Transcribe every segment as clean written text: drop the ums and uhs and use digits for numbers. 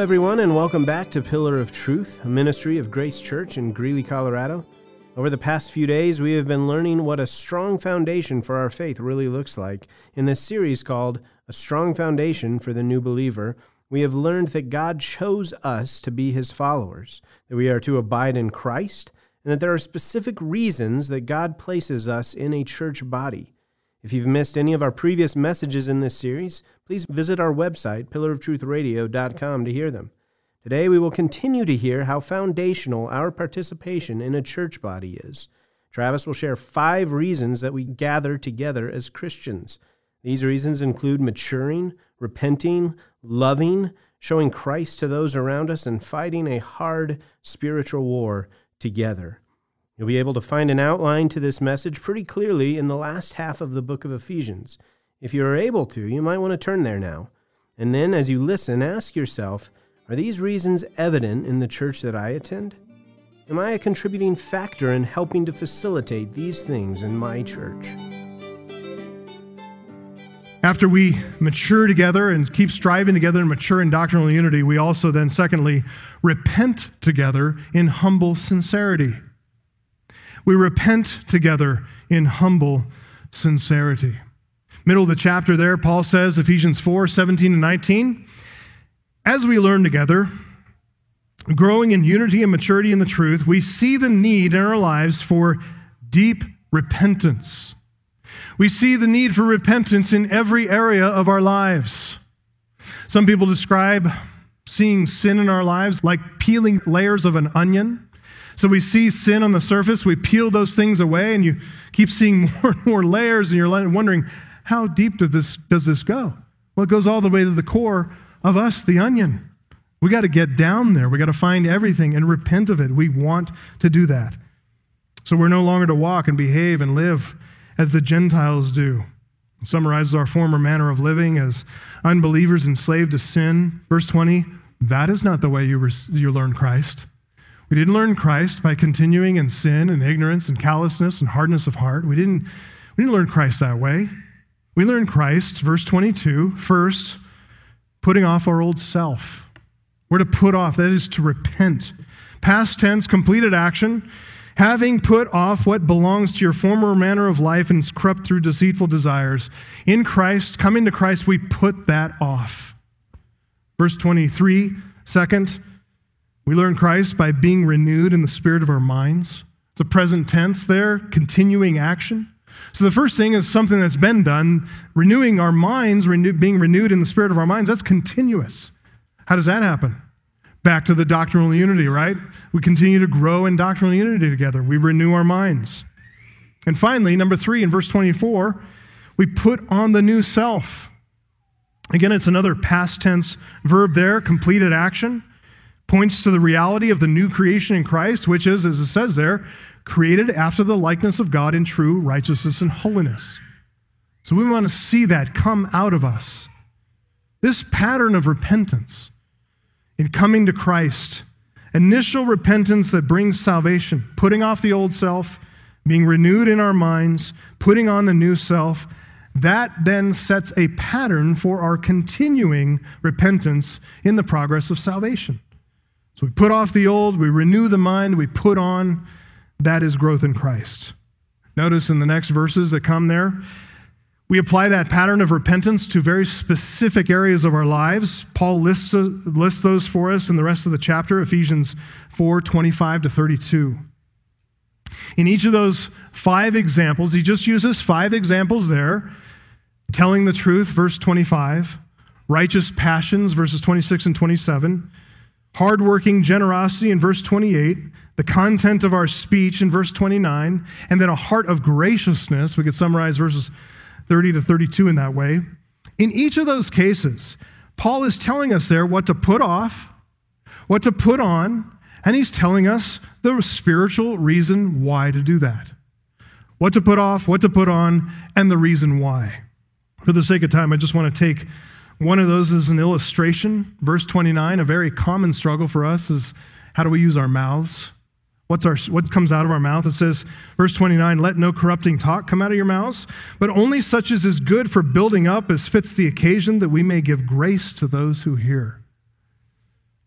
everyone, and welcome back to Pillar of Truth, a ministry of Grace Church in Greeley, Colorado. Over the past few days, we have been learning what a strong foundation for our faith really looks like. In this series called A Strong Foundation for the New Believer, we have learned that God chose us to be His followers, that we are to abide in Christ, and that there are specific reasons that God places us in a church body. If you've missed any of our previous messages in this series, please visit our website, pillaroftruthradio.com, to hear them. Today, we will continue to hear how foundational our participation in a church body is. Travis will share 5 reasons that we gather together as Christians. These reasons include maturing, repenting, loving, showing Christ to those around us, and fighting a hard spiritual war together. You'll be able to find an outline to this message pretty clearly in the last half of the book of Ephesians. If you are able to, you might want to turn there now. And then, as you listen, ask yourself, are these reasons evident in the church that I attend? Am I a contributing factor in helping to facilitate these things in my church? After we mature together and keep striving together and mature in doctrinal unity, we also then, secondly, repent together in humble sincerity. We repent together in humble sincerity. Middle of the chapter there, Paul says, Ephesians 4, 17 and 19, as we learn together, growing in unity and maturity in the truth, we see the need in our lives for deep repentance. We see the need for repentance in every area of our lives. Some people describe seeing sin in our lives like peeling layers of an onion. So we see sin on the surface, we peel those things away, and you keep seeing more and more layers, and you're wondering, how deep does this go? Well, it goes all the way to the core of us, the onion. We got to get down there. We got to find everything and repent of it. We want to do that. So we're no longer to walk and behave and live as the Gentiles do. It summarizes our former manner of living as unbelievers enslaved to sin. Verse 20, that is not the way you learned Christ. We didn't learn Christ by continuing in sin and ignorance and callousness and hardness of heart. We didn't learn Christ that way. We learned Christ, verse 22, first, putting off our old self. We're to put off, that is to repent. Past tense, completed action, having put off what belongs to your former manner of life and is corrupt through deceitful desires. In Christ, coming to Christ, we put that off. Verse 23, second, we learn Christ by being renewed in the spirit of our minds. It's a present tense there, continuing action. So the first thing is something that's been done, renewing our minds, being renewed in the spirit of our minds. That's continuous. How does that happen? Back to the doctrinal unity, right? We continue to grow in doctrinal unity together. We renew our minds. And finally, number 3, in verse 24, we put on the new self. Again, it's another past tense verb there, completed action. Points to the reality of the new creation in Christ, which is, as it says there, created after the likeness of God in true righteousness and holiness. So we want to see that come out of us. This pattern of repentance in coming to Christ, initial repentance that brings salvation, putting off the old self, being renewed in our minds, putting on the new self, that then sets a pattern for our continuing repentance in the progress of salvation. So we put off the old, we renew the mind, we put on. That is growth in Christ. Notice in the next verses that come there, we apply that pattern of repentance to very specific areas of our lives. Paul lists those for us in the rest of the chapter, Ephesians 4, 25 to 32. In each of those 5 examples, he just uses 5 examples there, telling the truth, verse 25, righteous passions, verses 26 and 27, hardworking generosity in verse 28, the content of our speech in verse 29, and then a heart of graciousness. We could summarize verses 30 to 32 in that way. In each of those cases, Paul is telling us there what to put off, what to put on, and he's telling us the spiritual reason why to do that. What to put off, what to put on, and the reason why. For the sake of time, I just want to take one of those as an illustration. Verse 29, a very common struggle for us is how do we use our mouths? What comes out of our mouth? It says, verse 29, let no corrupting talk come out of your mouths, but only such as is good for building up as fits the occasion, that we may give grace to those who hear.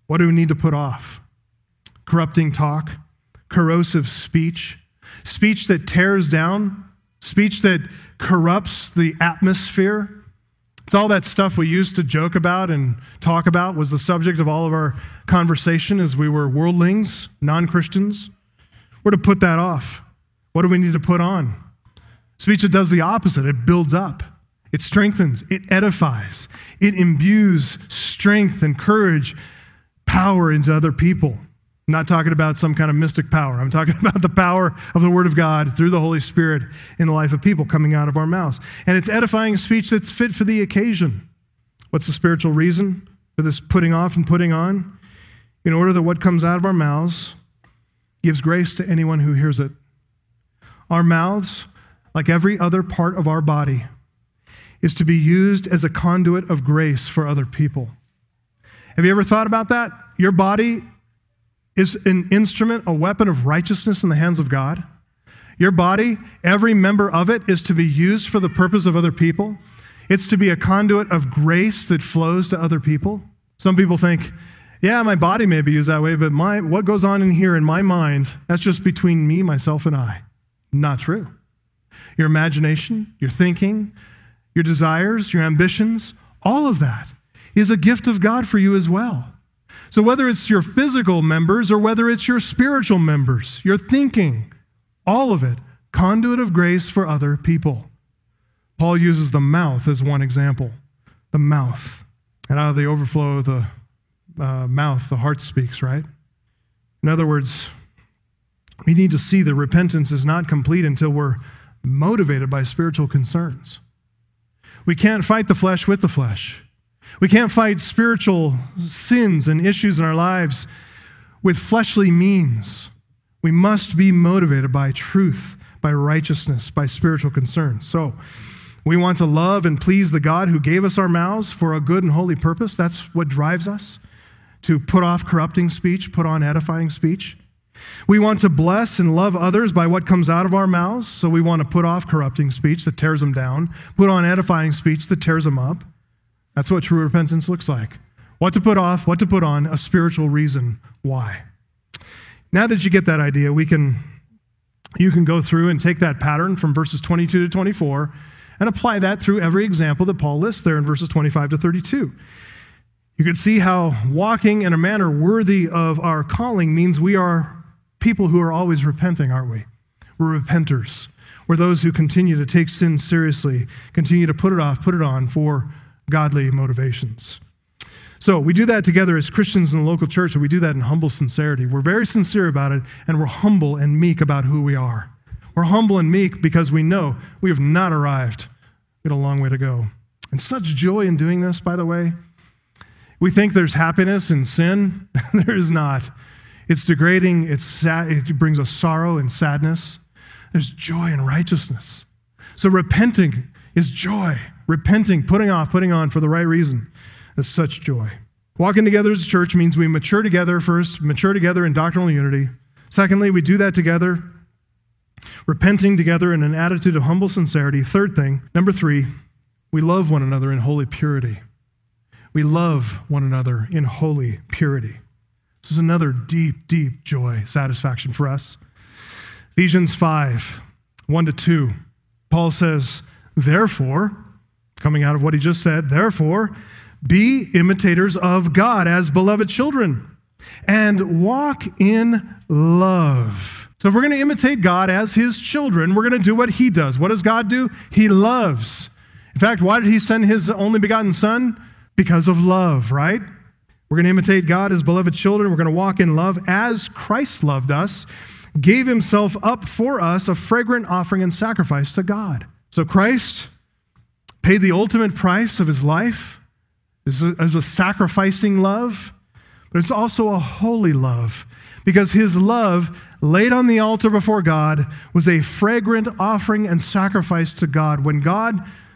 What do we need to put off? Corrupting talk, corrosive speech, speech that tears down, speech that corrupts the atmosphere. It's all that stuff we used to joke about and talk about was the subject of all of our conversation as we were worldlings, non-Christians. We're to put that off. What do we need to put on? Speech that does the opposite. It builds up. It strengthens. It edifies. It imbues strength and courage, power into other people. I'm not talking about some kind of mystic power. I'm talking about the power of the Word of God through the Holy Spirit in the life of people coming out of our mouths. And it's edifying speech that's fit for the occasion. What's the spiritual reason for this putting off and putting on? In order that what comes out of our mouths gives grace to anyone who hears it. Our mouths, like every other part of our body, is to be used as a conduit of grace for other people. Have you ever thought about that? Your body is an instrument, a weapon of righteousness in the hands of God. Your body, every member of it, is to be used for the purpose of other people. It's to be a conduit of grace that flows to other people. Some people think, yeah, my body may be used that way, but what goes on in here in my mind, that's just between me, myself, and I. Not true. Your imagination, your thinking, your desires, your ambitions, all of that is a gift of God for you as well. So whether it's your physical members or whether it's your spiritual members, your thinking, all of it, conduit of grace for other people. Paul uses the mouth as one example. The mouth. And out of the overflow of the mouth, the heart speaks, right? In other words, we need to see that repentance is not complete until we're motivated by spiritual concerns. We can't fight the flesh with the flesh. We can't fight spiritual sins and issues in our lives with fleshly means. We must be motivated by truth, by righteousness, by spiritual concerns. So we want to love and please the God who gave us our mouths for a good and holy purpose. That's what drives us, to put off corrupting speech, put on edifying speech. We want to bless and love others by what comes out of our mouths. So we want to put off corrupting speech that tears them down, put on edifying speech that tears them up. That's what true repentance looks like. What to put off, what to put on, a spiritual reason why. Now that you get that idea, you can go through and take that pattern from verses 22 to 24 and apply that through every example that Paul lists there in verses 25 to 32. You can see how walking in a manner worthy of our calling means we are people who are always repenting, aren't we? We're repenters. We're those who continue to take sin seriously, continue to put it off, put it on for godly motivations. So we do that together as Christians in the local church, and we do that in humble sincerity. We're very sincere about it, and we're humble and meek about who we are. We're humble and meek because we know we have not arrived. We have a long way to go. And such joy in doing this, by the way. We think there's happiness in sin. There is not. It's degrading. It's sad. It brings us sorrow and sadness. There's joy in righteousness. So repenting is joy. Repenting, putting off, putting on for the right reason is such joy. Walking together as a church means we mature together first, mature together in doctrinal unity. Secondly, we do that together, repenting together in an attitude of humble sincerity. Third thing, number 3, we love one another in holy purity. We love one another in holy purity. This is another deep, deep joy, satisfaction for us. Ephesians 5, 1-2, Paul says, therefore, coming out of what he just said, therefore, be imitators of God as beloved children and walk in love. So if we're going to imitate God as his children, we're going to do what he does. What does God do? He loves. In fact, why did he send his only begotten son? Because of love, right? We're going to imitate God as beloved children. We're going to walk in love as Christ loved us, gave himself up for us, a fragrant offering and sacrifice to God. So Christ paid the ultimate price of his life as a sacrificing love, but it's also a holy love because his love laid on the altar before God was a fragrant offering and sacrifice to God. When God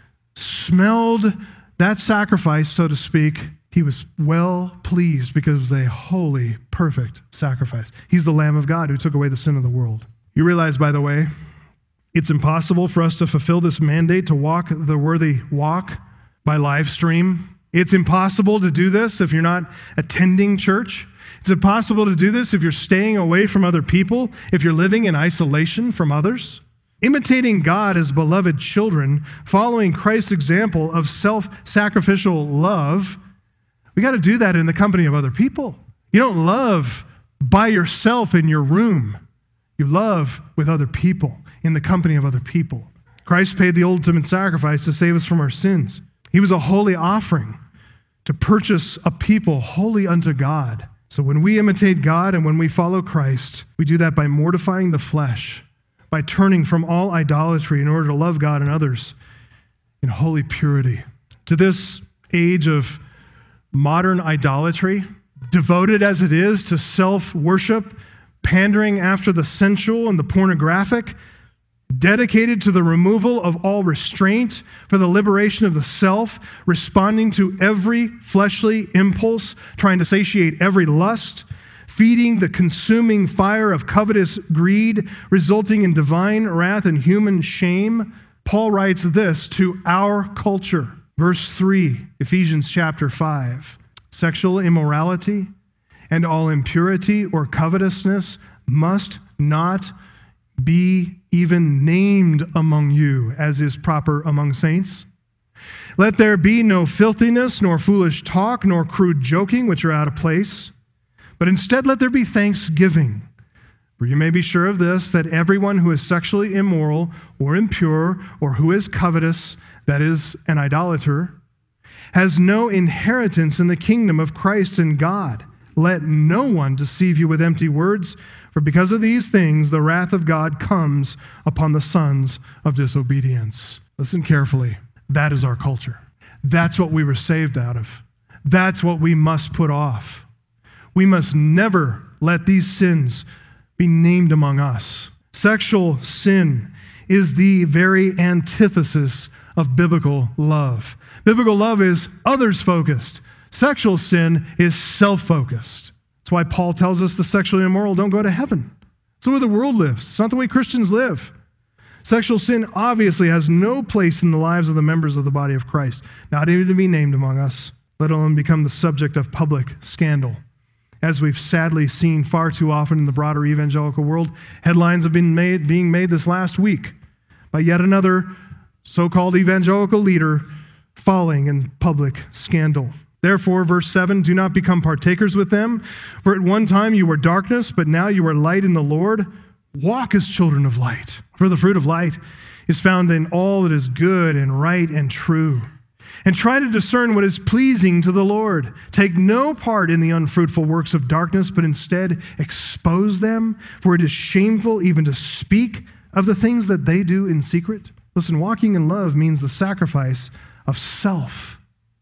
smelled that sacrifice, so to speak, he was well pleased because it was a holy, perfect sacrifice. He's the Lamb of God who took away the sin of the world. You realize, by the way, it's impossible for us to fulfill this mandate to walk the worthy walk by live stream. It's impossible to do this if you're not attending church. It's impossible to do this if you're staying away from other people, if you're living in isolation from others. Imitating God as beloved children, following Christ's example of self-sacrificial love, we got to do that in the company of other people. You don't love by yourself in your room. You love with other people, in the company of other people. Christ paid the ultimate sacrifice to save us from our sins. He was a holy offering to purchase a people holy unto God. So when we imitate God and when we follow Christ, we do that by mortifying the flesh, by turning from all idolatry in order to love God and others in holy purity. To this age of modern idolatry, devoted as it is to self-worship, pandering after the sensual and the pornographic, dedicated to the removal of all restraint for the liberation of the self, responding to every fleshly impulse, trying to satiate every lust, feeding the consuming fire of covetous greed, resulting in divine wrath and human shame. Paul writes this to our culture. Verse 3, Ephesians chapter 5. Sexual immorality and all impurity or covetousness must not be even named among you, as is proper among saints. Let there be no filthiness, nor foolish talk, nor crude joking, which are out of place, but instead let there be thanksgiving. For you may be sure of this, that everyone who is sexually immoral or impure, or who is covetous, that is, an idolater, has no inheritance in the kingdom of Christ and God. Let no one deceive you with empty words, for because of these things, the wrath of God comes upon the sons of disobedience. Listen carefully. That is our culture. That's what we were saved out of. That's what we must put off. We must never let these sins be named among us. Sexual sin is the very antithesis of biblical love. Biblical love is others-focused. Sexual sin is self-focused. That's why Paul tells us the sexually immoral don't go to heaven. It's the way the world lives. It's not the way Christians live. Sexual sin obviously has no place in the lives of the members of the body of Christ, not even to be named among us, let alone become the subject of public scandal. As we've sadly seen far too often in the broader evangelical world, headlines have been being made this last week by yet another so-called evangelical leader falling in public scandal. Therefore, verse 7, do not become partakers with them, for at one time you were darkness, but now you are light in the Lord. Walk as children of light, for the fruit of light is found in all that is good and right and true. And try to discern what is pleasing to the Lord. Take no part in the unfruitful works of darkness, but instead expose them, for it is shameful even to speak of the things that they do in secret. Listen, walking in love means the sacrifice of self.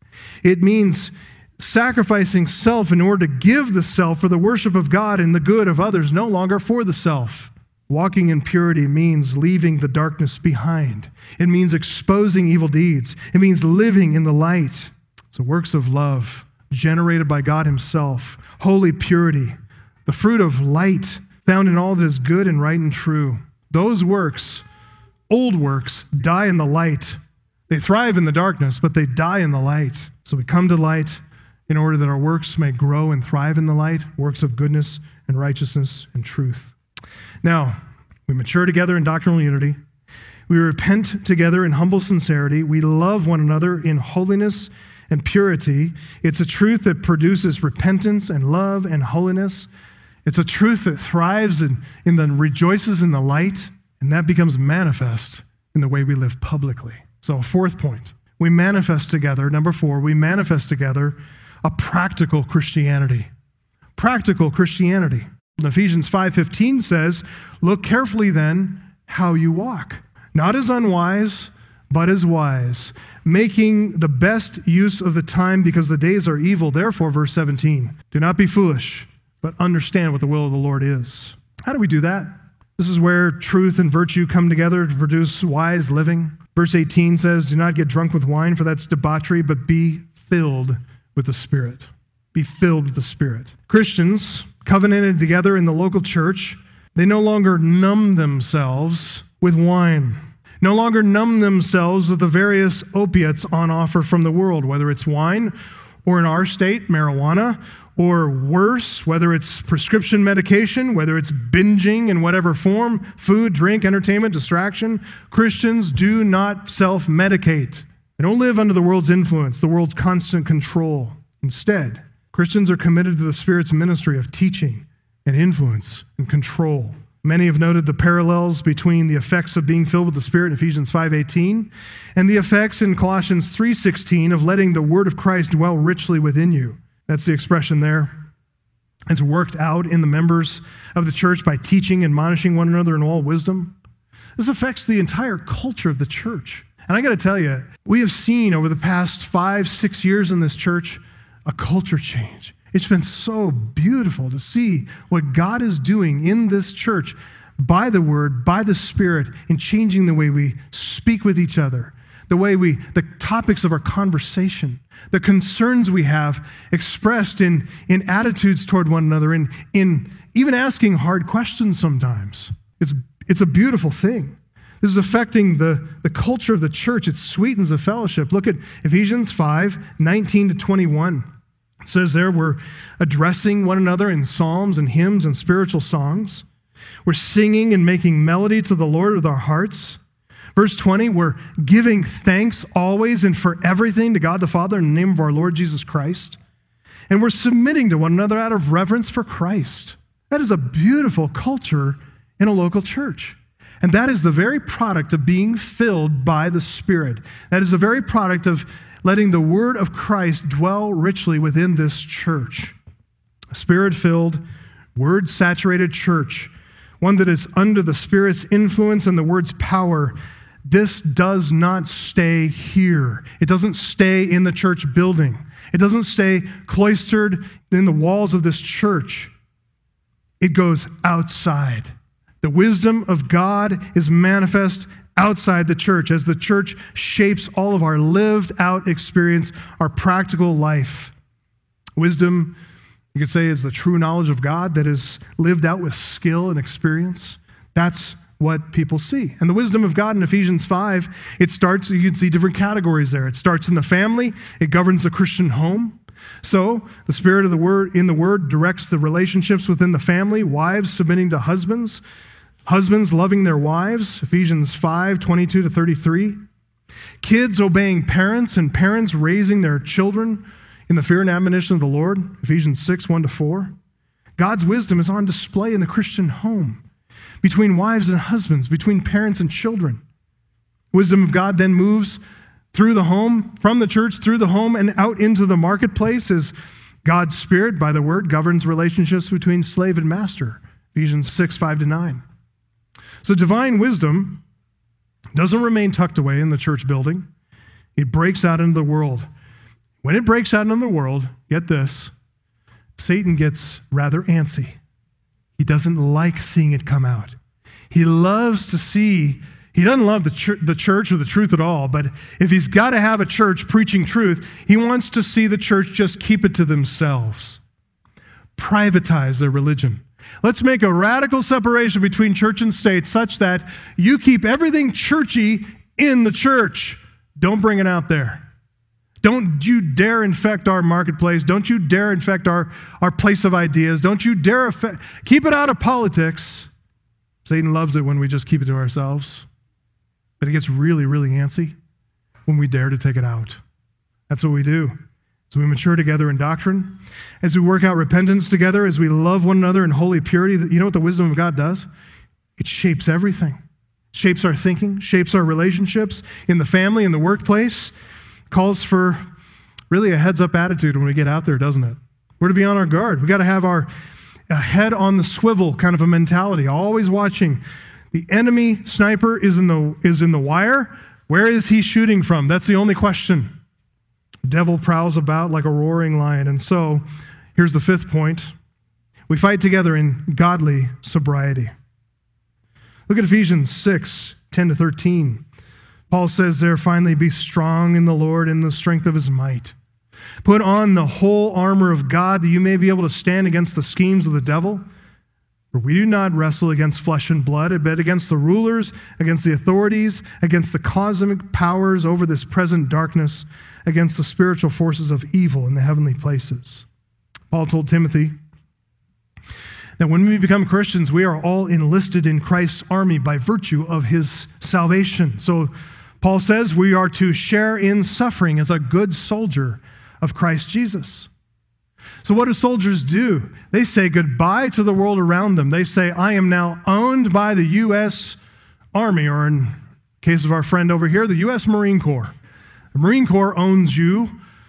It means sacrificing self in order to give the self for the worship of God and the good of others, no longer for the self. Walking in purity means leaving the darkness behind. It means exposing evil deeds. It means living in the light. So works of love generated by God himself, holy purity, the fruit of light found in all that is good and right and true. Those works, old works, die in the light. They thrive in the darkness, but they die in the light. So we come to light in order that our works may grow and thrive in the light, works of goodness and righteousness and truth. Now, we mature together in doctrinal unity. We repent together in humble sincerity. We love one another in holiness and purity. It's a truth that produces repentance and love and holiness. It's a truth that thrives and then rejoices in the light, and that becomes manifest in the way we live publicly. So a fourth point, we manifest together. Number 4, we manifest together a practical Christianity. Practical Christianity. Ephesians 5:15 says, look carefully then how you walk, not as unwise, but as wise, making the best use of the time because the days are evil. Therefore, verse 17, do not be foolish, but understand what the will of the Lord is. How do we do that? This is where truth and virtue come together to produce wise living. Verse 18 says, do not get drunk with wine, for that's debauchery, but be filled with the Spirit. Be filled with the Spirit. Christians, covenanted together in the local church, they no longer numb themselves with wine. no longer numb themselves with the various opiates on offer from the world, whether it's wine or in our state, marijuana, or worse, whether it's prescription medication, whether it's binging in whatever form, food, drink, entertainment, distraction. Christians do not self-medicate. They don't live under the world's influence, the world's constant control. Instead, Christians are committed to the Spirit's ministry of teaching and influence and control. Many have noted the parallels between the effects of being filled with the Spirit in Ephesians 5:18 and the effects in Colossians 3:16 of letting the word of Christ dwell richly within you. That's the expression there. It's worked out in the members of the church by teaching and admonishing one another in all wisdom. This affects the entire culture of the church. And I got to tell you, we have seen over the past 5-6 years in this church a culture change. It's been so beautiful to see what God is doing in this church by the Word, by the Spirit, in changing the way we speak with each other, the topics of our conversation, the concerns we have expressed in attitudes toward one another, in even asking hard questions sometimes. It's a beautiful thing. This is affecting the culture of the church. It sweetens the fellowship. Look at Ephesians 5:19-21. It says there, we're addressing one another in psalms and hymns and spiritual songs. We're singing and making melody to the Lord with our hearts. Verse 20, we're giving thanks always and for everything to God the Father in the name of our Lord Jesus Christ. And we're submitting to one another out of reverence for Christ. That is a beautiful culture in a local church. And that is the very product of being filled by the Spirit. That is the very product of letting the word of Christ dwell richly within this church. A Spirit-filled, word-saturated church, one that is under the Spirit's influence and the word's power. This does not stay here. It doesn't stay in the church building. It doesn't stay cloistered in the walls of this church. It goes outside. The wisdom of God is manifest outside the church as the church shapes all of our lived out experience, our practical life. Wisdom, you could say, is the true knowledge of God that is lived out with skill and experience. That's what people see. And the wisdom of God in Ephesians 5, it starts, you can see different categories there. It starts in the family. It governs the Christian home. So the Spirit of the Word in the Word directs the relationships within the family, wives submitting to husbands, husbands loving their wives, Ephesians 5:22-33. Kids obeying parents and parents raising their children in the fear and admonition of the Lord, Ephesians 6:1-4. God's wisdom is on display in the Christian home, between wives and husbands, between parents and children. Wisdom of God then moves through the home, from the church through the home and out into the marketplace as God's Spirit, by the Word, governs relationships between slave and master, Ephesians 6:5-9. So divine wisdom doesn't remain tucked away in the church building. It breaks out into the world. When it breaks out into the world, get this, Satan gets rather antsy. He doesn't like seeing it come out. He loves to see, he doesn't love the church or the truth at all, but if he's got to have a church preaching truth, he wants to see the church just keep it to themselves. Privatize their religion. Let's make a radical separation between church and state such that you keep everything churchy in the church. Don't bring it out there. Don't you dare infect our marketplace. Don't you dare infect our place of ideas. Don't you dare keep it out of politics. Satan loves it when we just keep it to ourselves. But he gets really, really antsy when we dare to take it out. That's what we do. As we mature together in doctrine, as we work out repentance together, as we love one another in holy purity, you know what the wisdom of God does? It shapes everything. It shapes our thinking, shapes our relationships in the family, in the workplace. Calls for really a heads-up attitude when we get out there, doesn't it? We're to be on our guard. We've got to have our head on the swivel kind of a mentality, always watching. The enemy sniper is in the wire. Where is he shooting from? That's the only question. Devil prowls about like a roaring lion. And so, here's the fifth point. We fight together in godly sobriety. Look at Ephesians 6:10-13. Paul says there, finally, be strong in the Lord and the strength of his might. Put on the whole armor of God that you may be able to stand against the schemes of the devil. For we do not wrestle against flesh and blood, but against the rulers, against the authorities, against the cosmic powers over this present darkness, against the spiritual forces of evil in the heavenly places. Paul told Timothy that when we become Christians, we are all enlisted in Christ's army by virtue of his salvation. So Paul says we are to share in suffering as a good soldier of Christ Jesus. So what do soldiers do? They say goodbye to the world around them. They say, I am now owned by the U.S. Army, or in case of our friend over here, the U.S. Marine Corps. The Marine Corps owns you.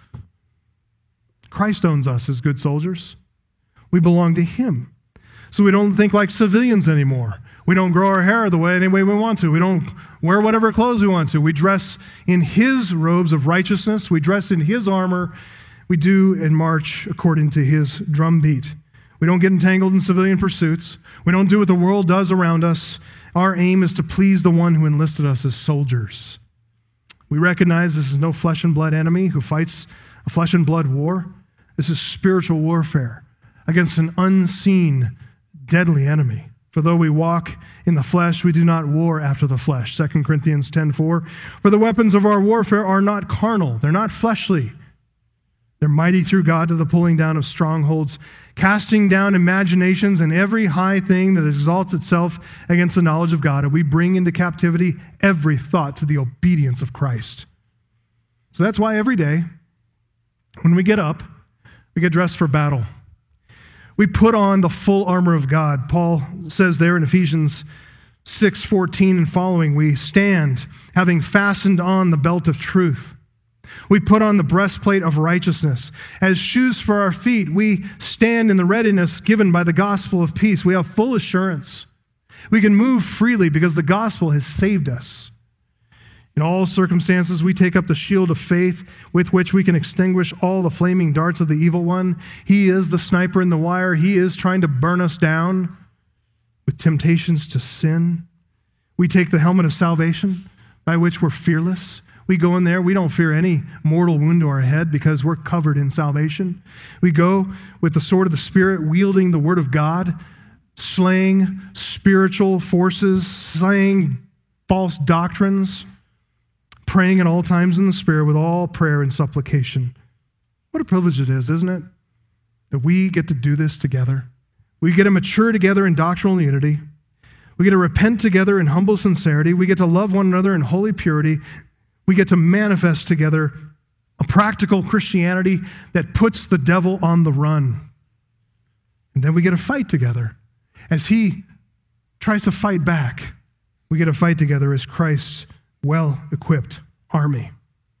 Christ owns us as good soldiers. We belong to him. So we don't think like civilians anymore. We don't grow our hair the way any way we want to. We don't wear whatever clothes we want to. We dress in his robes of righteousness. We dress in his armor. We do and march according to his drumbeat. We don't get entangled in civilian pursuits. We don't do what the world does around us. Our aim is to please the one who enlisted us as soldiers. We recognize this is no flesh and blood enemy who fights a flesh and blood war. This is spiritual warfare against an unseen, deadly enemy. For though we walk in the flesh, we do not war after the flesh. 2 Corinthians 10:4. For the weapons of our warfare are not carnal. They're not fleshly. They're mighty through God to the pulling down of strongholds, casting down imaginations and every high thing that exalts itself against the knowledge of God. And we bring into captivity every thought to the obedience of Christ. So that's why every day, when we get up, we get dressed for battle. We put on the full armor of God. Paul says there in Ephesians 6:14 and following, we stand having fastened on the belt of truth. We put on the breastplate of righteousness. As shoes for our feet, we stand in the readiness given by the gospel of peace. We have full assurance. We can move freely because the gospel has saved us. In all circumstances, we take up the shield of faith with which we can extinguish all the flaming darts of the evil one. He is the sniper in the wire. He is trying to burn us down with temptations to sin. We take the helmet of salvation by which we're fearless. We go in there, we don't fear any mortal wound to our head because we're covered in salvation. We go with the sword of the Spirit, wielding the word of God, slaying spiritual forces, slaying false doctrines, praying at all times in the Spirit with all prayer and supplication. What a privilege it is, isn't it? That we get to do this together. We get to mature together in doctrinal unity. We get to repent together in humble sincerity. We get to love one another in holy purity. We get to manifest together a practical Christianity that puts the devil on the run. And then we get to fight together. As he tries to fight back, we get to fight together as Christ's well-equipped army.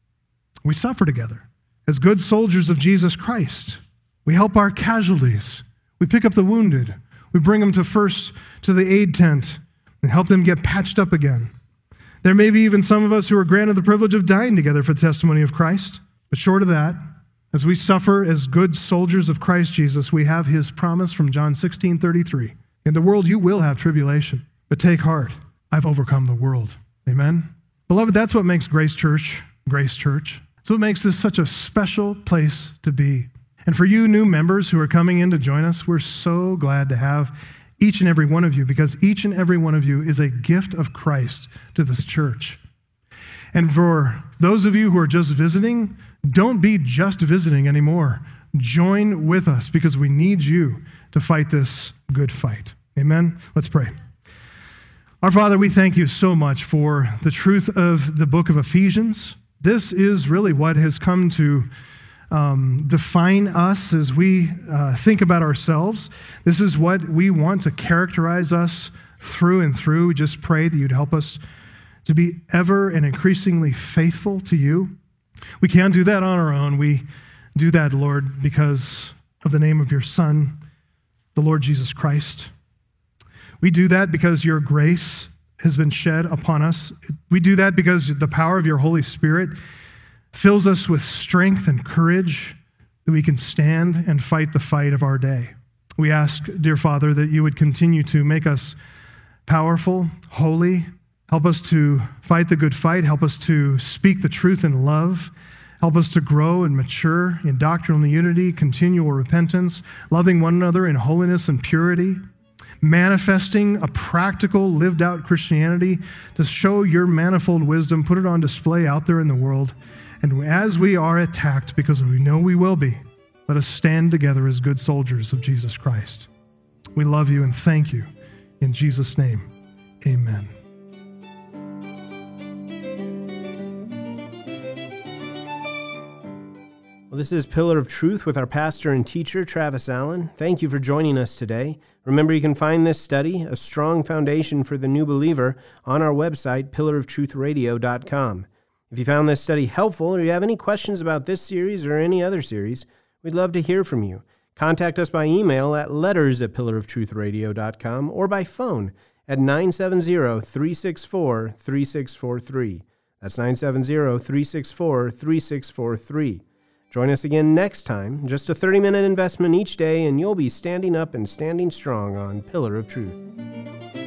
We suffer together as good soldiers of Jesus Christ. We help our casualties. We pick up the wounded. We bring them to the aid tent and help them get patched up again. There may be even some of us who are granted the privilege of dying together for the testimony of Christ. But short of that, as we suffer as good soldiers of Christ Jesus, we have his promise from John 16:33. In the world you will have tribulation, but take heart. I've overcome the world. Amen? Beloved, that's what makes Grace Church, Grace Church. That's what makes this such a special place to be. And for you new members who are coming in to join us, we're so glad to have each and every one of you, because each and every one of you is a gift of Christ to this church. And for those of you who are just visiting, don't be just visiting anymore. Join with us because we need you to fight this good fight. Amen? Let's pray. Our Father, we thank you so much for the truth of the book of Ephesians. This is really what has come to define us as we think about ourselves. This is what we want to characterize us through and through. We just pray that you'd help us to be ever and increasingly faithful to you. We can't do that on our own. We do that, Lord, because of the name of your Son, the Lord Jesus Christ. We do that because your grace has been shed upon us. We do that because the power of your Holy Spirit fills us with strength and courage that we can stand and fight the fight of our day. We ask, dear Father, that you would continue to make us powerful, holy, help us to fight the good fight, help us to speak the truth in love, help us to grow and mature in doctrinal unity, continual repentance, loving one another in holiness and purity. manifesting a practical, lived out Christianity to show your manifold wisdom, put it on display out there in the world. And as we are attacked, because we know we will be, let us stand together as good soldiers of Jesus Christ. We love you and thank you. In Jesus' name, amen. Well, this is Pillar of Truth with our pastor and teacher, Travis Allen. Thank you for joining us today. Remember, you can find this study, A Strong Foundation for the New Believer, on our website, pillaroftruthradio.com. If you found this study helpful or you have any questions about this series or any other series, we'd love to hear from you. Contact us by email at letters@pillaroftruthradio.com or by phone at 970-364-3643. That's 970-364-3643. Join us again next time, just a 30-minute investment each day, and you'll be standing up and standing strong on Pillar of Truth.